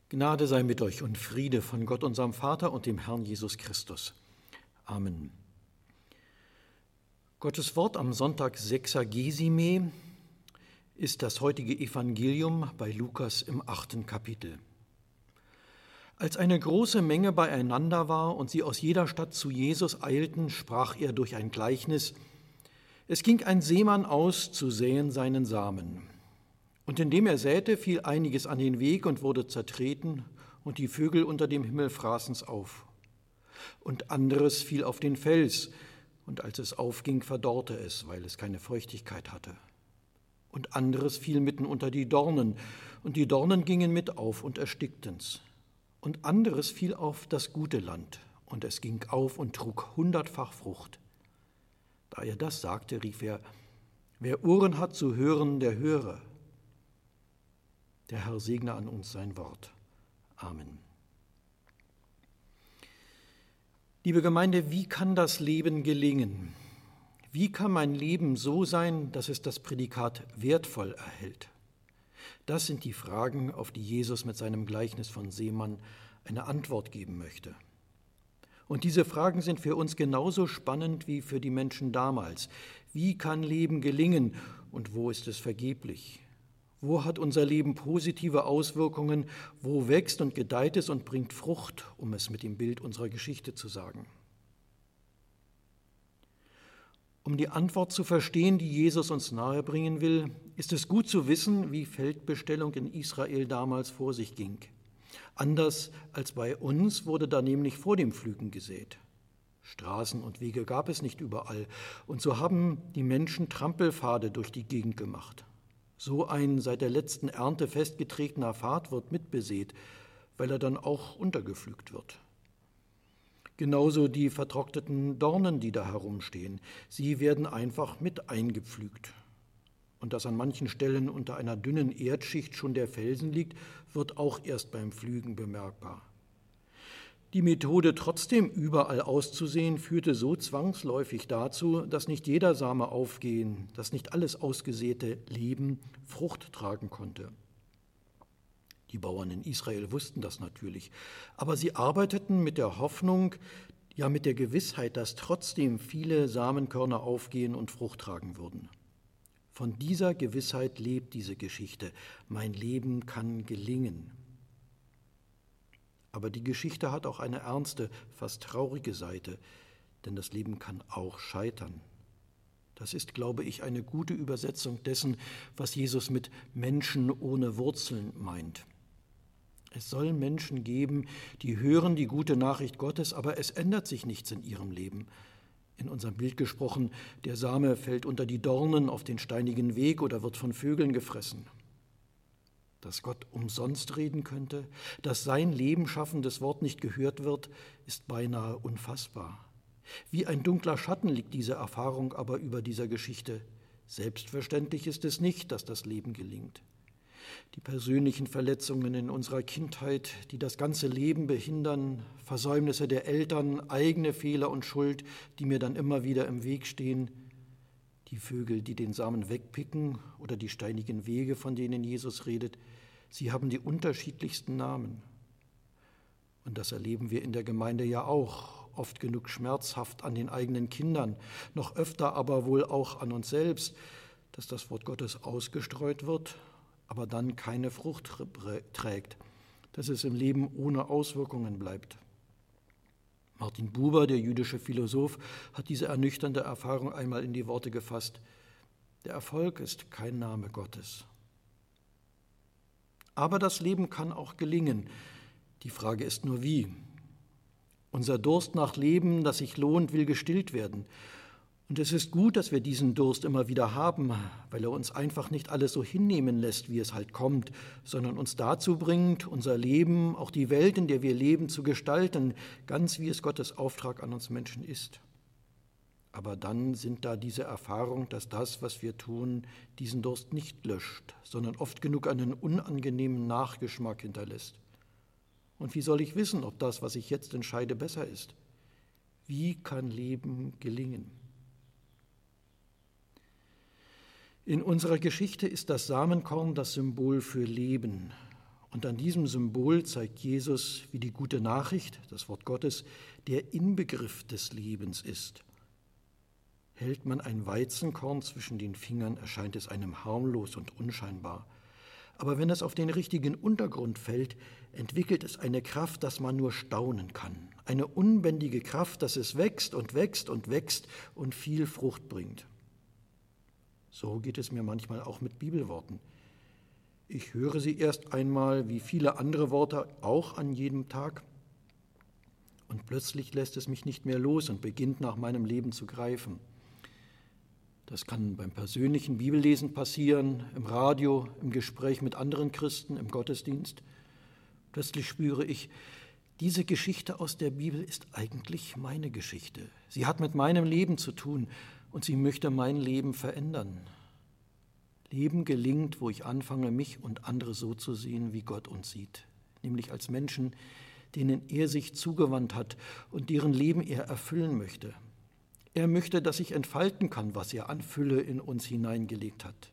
Gnade sei mit euch und Friede von Gott, unserem Vater und dem Herrn Jesus Christus. Amen. Gottes Wort am Sonntag Sexagesime ist das heutige Evangelium bei Lukas im 8. Kapitel. Als eine große Menge beieinander war und sie aus jeder Stadt zu Jesus eilten, sprach er durch ein Gleichnis: Es ging ein Seemann aus, zu säen seinen Samen. Und indem er säte, fiel einiges an den Weg und wurde zertreten, und die Vögel unter dem Himmel fraßen's auf. Und anderes fiel auf den Fels, und als es aufging, verdorrte es, weil es keine Feuchtigkeit hatte. Und anderes fiel mitten unter die Dornen, und die Dornen gingen mit auf und erstickten's. Und anderes fiel auf das gute Land, und es ging auf und trug 100-fach Frucht. Da er das sagte, rief er: Wer Ohren hat zu hören, der höre. Der Herr segne an uns sein Wort. Amen. Liebe Gemeinde, wie kann das Leben gelingen? Wie kann mein Leben so sein, dass es das Prädikat wertvoll erhält? Das sind die Fragen, auf die Jesus mit seinem Gleichnis von Seemann eine Antwort geben möchte. Und diese Fragen sind für uns genauso spannend wie für die Menschen damals. Wie kann Leben gelingen und wo ist es vergeblich? Wo hat unser Leben positive Auswirkungen? Wo wächst und gedeiht es und bringt Frucht, um es mit dem Bild unserer Geschichte zu sagen? Um die Antwort zu verstehen, die Jesus uns nahebringen will, ist es gut zu wissen, wie Feldbestellung in Israel damals vor sich ging. Anders als bei uns wurde da nämlich vor dem Pflügen gesät. Straßen und Wege gab es nicht überall, und so haben die Menschen Trampelpfade durch die Gegend gemacht. So ein seit der letzten Ernte festgetretener Pfad wird mitbesät, weil er dann auch untergepflügt wird. Genauso die vertrockneten Dornen, die da herumstehen. Sie werden einfach mit eingepflügt. Und dass an manchen Stellen unter einer dünnen Erdschicht schon der Felsen liegt, wird auch erst beim Pflügen bemerkbar. Die Methode, trotzdem überall auszusehen, führte so zwangsläufig dazu, dass nicht jeder Same aufgehen, dass nicht alles ausgesäte Leben Frucht tragen konnte. Die Bauern in Israel wussten das natürlich, aber sie arbeiteten mit der Hoffnung, ja mit der Gewissheit, dass trotzdem viele Samenkörner aufgehen und Frucht tragen würden. Von dieser Gewissheit lebt diese Geschichte. Mein Leben kann gelingen. Aber die Geschichte hat auch eine ernste, fast traurige Seite, denn das Leben kann auch scheitern. Das ist, glaube ich, eine gute Übersetzung dessen, was Jesus mit Menschen ohne Wurzeln meint. Es soll Menschen geben, die hören die gute Nachricht Gottes, aber es ändert sich nichts in ihrem Leben. In unserem Bild gesprochen, der Same fällt unter die Dornen auf den steinigen Weg oder wird von Vögeln gefressen. Dass Gott umsonst reden könnte, dass sein Leben schaffendes Wort nicht gehört wird, ist beinahe unfassbar. Wie ein dunkler Schatten liegt diese Erfahrung aber über dieser Geschichte. Selbstverständlich ist es nicht, dass das Leben gelingt. Die persönlichen Verletzungen in unserer Kindheit, die das ganze Leben behindern, Versäumnisse der Eltern, eigene Fehler und Schuld, die mir dann immer wieder im Weg stehen, die Vögel, die den Samen wegpicken oder die steinigen Wege, von denen Jesus redet, sie haben die unterschiedlichsten Namen. Und das erleben wir in der Gemeinde ja auch, oft genug schmerzhaft an den eigenen Kindern, noch öfter aber wohl auch an uns selbst, dass das Wort Gottes ausgestreut wird, aber dann keine Frucht trägt, dass es im Leben ohne Auswirkungen bleibt. Martin Buber, der jüdische Philosoph, hat diese ernüchternde Erfahrung einmal in die Worte gefasst: Der Erfolg ist kein Name Gottes. Aber das Leben kann auch gelingen. Die Frage ist nur wie. Unser Durst nach Leben, das sich lohnt, will gestillt werden. Und es ist gut, dass wir diesen Durst immer wieder haben, weil er uns einfach nicht alles so hinnehmen lässt, wie es halt kommt, sondern uns dazu bringt, unser Leben, auch die Welt, in der wir leben, zu gestalten, ganz wie es Gottes Auftrag an uns Menschen ist. Aber dann sind da diese Erfahrung, dass das, was wir tun, diesen Durst nicht löscht, sondern oft genug einen unangenehmen Nachgeschmack hinterlässt. Und wie soll ich wissen, ob das, was ich jetzt entscheide, besser ist? Wie kann Leben gelingen? In unserer Geschichte ist das Samenkorn das Symbol für Leben. Und an diesem Symbol zeigt Jesus, wie die gute Nachricht, das Wort Gottes, der Inbegriff des Lebens ist. Hält man ein Weizenkorn zwischen den Fingern, erscheint es einem harmlos und unscheinbar. Aber wenn es auf den richtigen Untergrund fällt, entwickelt es eine Kraft, dass man nur staunen kann. Eine unbändige Kraft, dass es wächst und wächst und wächst und viel Frucht bringt. So geht es mir manchmal auch mit Bibelworten. Ich höre sie erst einmal wie viele andere Worte auch an jedem Tag und plötzlich lässt es mich nicht mehr los und beginnt nach meinem Leben zu greifen. Das kann beim persönlichen Bibellesen passieren, im Radio, im Gespräch mit anderen Christen, im Gottesdienst. Plötzlich spüre ich, diese Geschichte aus der Bibel ist eigentlich meine Geschichte. Sie hat mit meinem Leben zu tun und sie möchte mein Leben verändern. Leben gelingt, wo ich anfange, mich und andere so zu sehen, wie Gott uns sieht, nämlich als Menschen, denen er sich zugewandt hat und deren Leben er erfüllen möchte. Er möchte, dass ich entfalten kann, was er an Fülle in uns hineingelegt hat.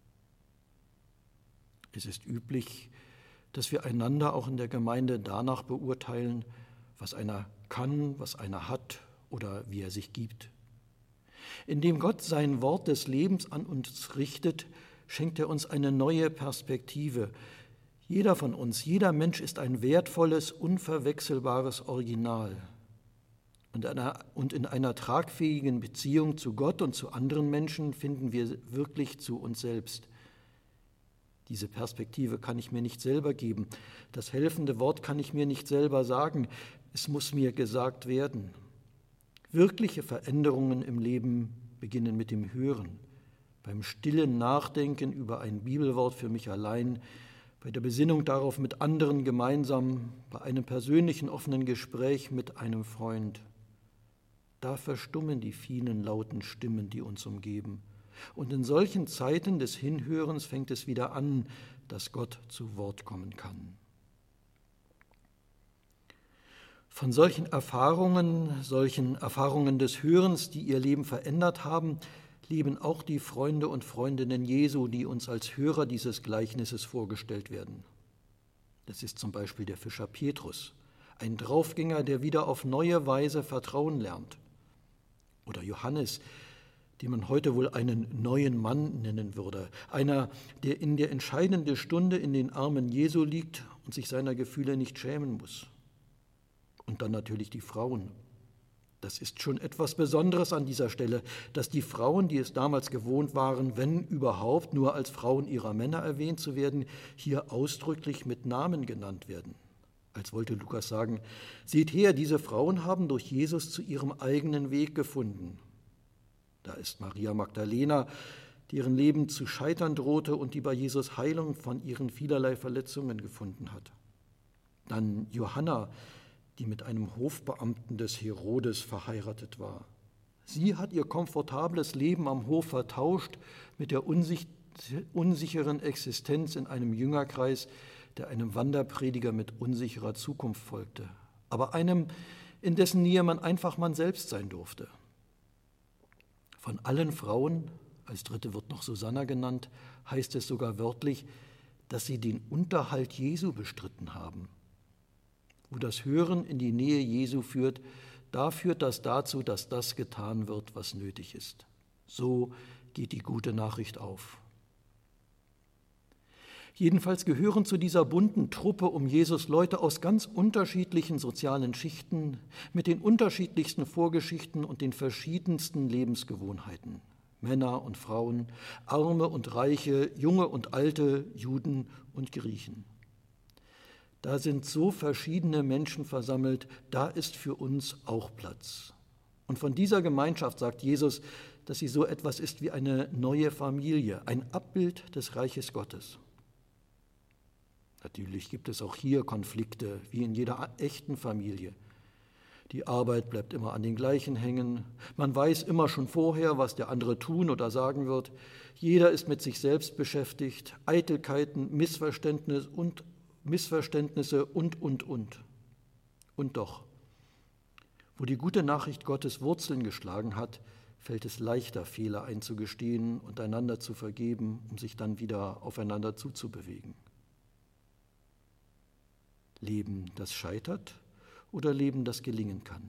Es ist üblich, dass wir einander auch in der Gemeinde danach beurteilen, was einer kann, was einer hat oder wie er sich gibt. Indem Gott sein Wort des Lebens an uns richtet, schenkt er uns eine neue Perspektive. Jeder von uns, jeder Mensch ist ein wertvolles, unverwechselbares Original. Und in einer tragfähigen Beziehung zu Gott und zu anderen Menschen finden wir wirklich zu uns selbst. Diese Perspektive kann ich mir nicht selber geben. Das helfende Wort kann ich mir nicht selber sagen. Es muss mir gesagt werden. Wirkliche Veränderungen im Leben beginnen mit dem Hören, beim stillen Nachdenken über ein Bibelwort für mich allein, bei der Besinnung darauf mit anderen gemeinsam, bei einem persönlichen offenen Gespräch mit einem Freund. Da verstummen die vielen lauten Stimmen, die uns umgeben. Und in solchen Zeiten des Hinhörens fängt es wieder an, dass Gott zu Wort kommen kann. Von solchen Erfahrungen des Hörens, die ihr Leben verändert haben, leben auch die Freunde und Freundinnen Jesu, die uns als Hörer dieses Gleichnisses vorgestellt werden. Das ist zum Beispiel der Fischer Petrus, ein Draufgänger, der wieder auf neue Weise Vertrauen lernt. Oder Johannes, den man heute wohl einen neuen Mann nennen würde. Einer, der in der entscheidenden Stunde in den Armen Jesu liegt und sich seiner Gefühle nicht schämen muss. Und dann natürlich die Frauen. Das ist schon etwas Besonderes an dieser Stelle, dass die Frauen, die es damals gewohnt waren, wenn überhaupt nur als Frauen ihrer Männer erwähnt zu werden, hier ausdrücklich mit Namen genannt werden. Als wollte Lukas sagen, seht her, diese Frauen haben durch Jesus zu ihrem eigenen Weg gefunden. Da ist Maria Magdalena, deren Leben zu scheitern drohte und die bei Jesus Heilung von ihren vielerlei Verletzungen gefunden hat. Dann Johanna, die mit einem Hofbeamten des Herodes verheiratet war. Sie hat ihr komfortables Leben am Hof vertauscht mit der unsicheren Existenz in einem Jüngerkreis, der einem Wanderprediger mit unsicherer Zukunft folgte, aber einem, in dessen Nähe man einfach man selbst sein durfte. Von allen Frauen, als dritte wird noch Susanna genannt, heißt es sogar wörtlich, dass sie den Unterhalt Jesu bestritten haben. Wo das Hören in die Nähe Jesu führt, da führt das dazu, dass das getan wird, was nötig ist. So geht die gute Nachricht auf. Jedenfalls gehören zu dieser bunten Truppe um Jesus Leute aus ganz unterschiedlichen sozialen Schichten, mit den unterschiedlichsten Vorgeschichten und den verschiedensten Lebensgewohnheiten. Männer und Frauen, Arme und Reiche, Junge und Alte, Juden und Griechen. Da sind so verschiedene Menschen versammelt, da ist für uns auch Platz. Und von dieser Gemeinschaft sagt Jesus, dass sie so etwas ist wie eine neue Familie, ein Abbild des Reiches Gottes. Natürlich gibt es auch hier Konflikte, wie in jeder echten Familie. Die Arbeit bleibt immer an den gleichen hängen. Man weiß immer schon vorher, was der andere tun oder sagen wird. Jeder ist mit sich selbst beschäftigt. Eitelkeiten, Missverständnisse und. Und doch, wo die gute Nachricht Gottes Wurzeln geschlagen hat, fällt es leichter, Fehler einzugestehen und einander zu vergeben, um sich dann wieder aufeinander zuzubewegen. Leben, das scheitert, oder Leben, das gelingen kann?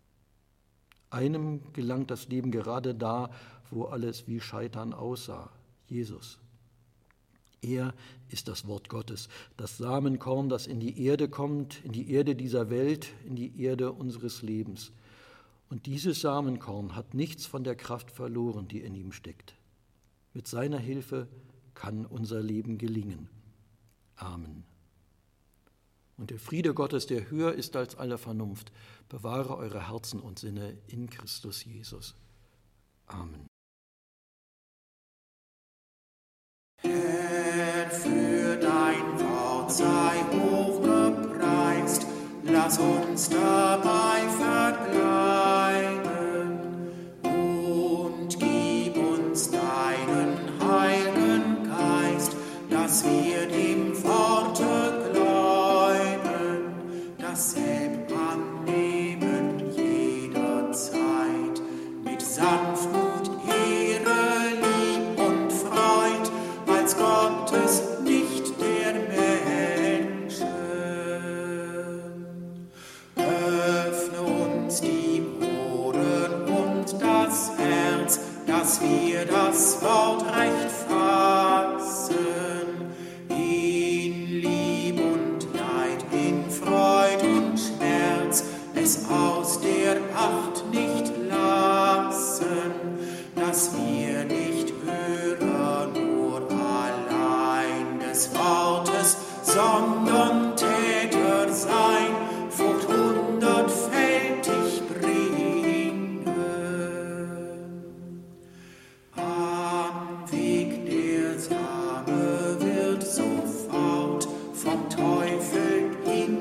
Einem gelangt das Leben gerade da, wo alles wie Scheitern aussah, Jesus. Er ist das Wort Gottes, das Samenkorn, das in die Erde kommt, in die Erde dieser Welt, in die Erde unseres Lebens. Und dieses Samenkorn hat nichts von der Kraft verloren, die in ihm steckt. Mit seiner Hilfe kann unser Leben gelingen. Amen. Und der Friede Gottes, der höher ist als alle Vernunft, bewahre eure Herzen und Sinne in Christus Jesus. Amen. Herr, für dein Wort sei hochgepreist, lass uns dabei verbleiben und gib uns deinen Heiligen Geist, dass wir dem Worte gläuben, dasselb annehmen jederzeit, mit Sanftmut, Ehre, Lieb und Freud, als Gottes, nicht der Menschen. Öffne uns die Ohren und das Herz, dass wir das Wort recht fassen, in Lieb und Leid, in Freud und Schmerz, es aus der Acht nicht lassen, dass wir nicht Hörer nur allein des Wortes, sondern Täter sein, Frucht hundertfältig bringen. Am Weg der Same wird sofort vom Teufel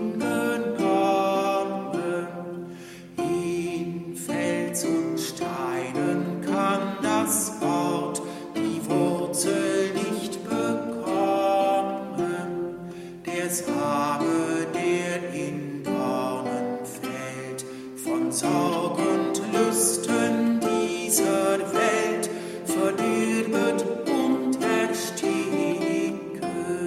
hingenommen. In Fels und Steinen kann das Wort die Wurzel nicht bekommen. Der Same, der in Dornen fällt, von Sorg und Lüsten dieser Welt, verdirbet und ersticket.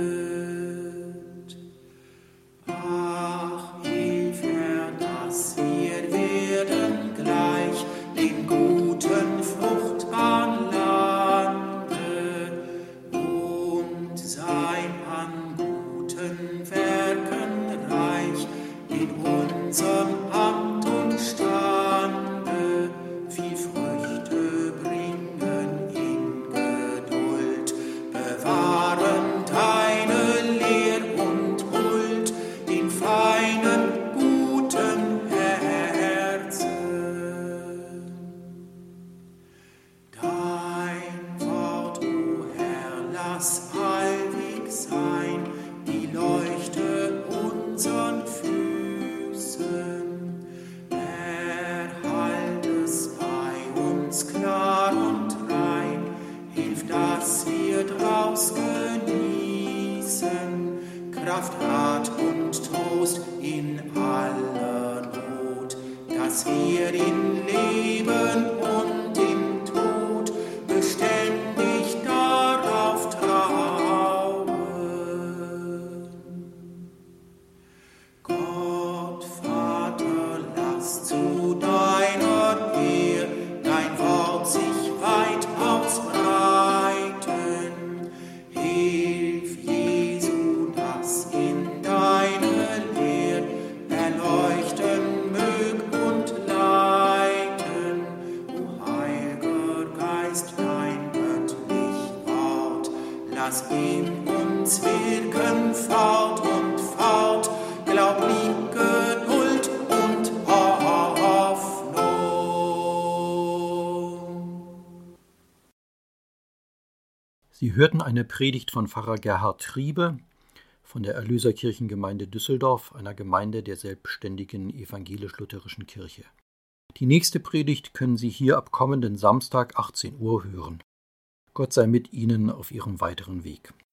Ach, hilf, Herr, dass wir werden gleich den guten, fruchtbaren Lande und sein an guten Werken reich in unserem Amt und Stande, viel Früchte bringen in Geduld, bewahren deine Lehr und Huld, den feinen, guten Herzen. Dein Wort, o Herr, lass allweg sein, die Leuchte unseren Füßen. Erhalt es bei uns klar und rein, hilf, dass wir draus genießen, Kraft, Rat und Trost in aller Not, dass wir in Leben und im Tod beständig darauf trauen. Gott, Vater, lass zu deiner Ehr dein Wort sich weit ausbreiten. Hilf, Jesu, dass in deine Lehr erleuchten mög und leiten. O Heiliger Geist, dein göttlich Wort, lass in uns wirken fort und fort, Glaub, Lieb, Geduld und Hoffnung. Sie hörten eine Predigt von Pfarrer Gerhard Triebe von der Erlöserkirchengemeinde Düsseldorf, einer Gemeinde der selbstständigen evangelisch-lutherischen Kirche. Die nächste Predigt können Sie hier ab kommenden Samstag 18 Uhr hören. Gott sei mit Ihnen auf Ihrem weiteren Weg.